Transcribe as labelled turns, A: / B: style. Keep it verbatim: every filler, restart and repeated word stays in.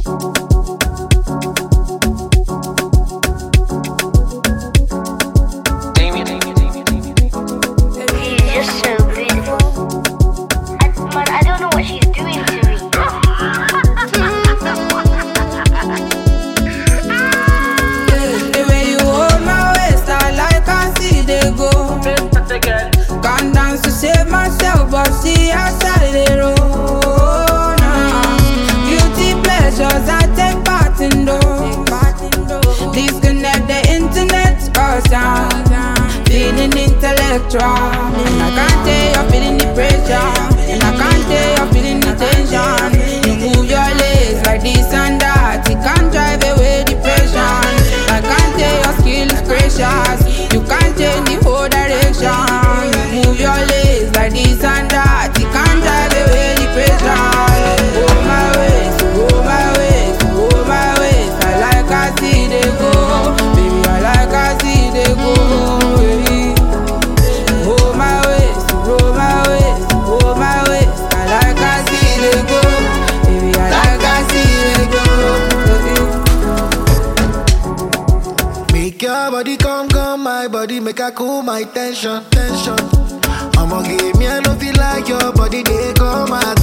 A: But see outside the road now. Beauty pleasures I take part in those. Disconnect the internet or sound. Feeling intellectual, and I can't tell you're feeling the pressure, and I can't tell you're feeling the tension. You move your legs like this and that, it can't drive away depression. I can't tell your skill is precious, you can't change the whole direction. You move your legs like this and that, it can't drive away depression. Go my ways, go my ways, go my ways. I like I see they go, baby. I like I see they go. Baby. Go my ways, go my ways, go my ways. I like I see they go, baby. I like I see they go. Baby.
B: Make your body come, come, my body make I cool my tension, tension. I'ma give me, I don't feel like your body, they come my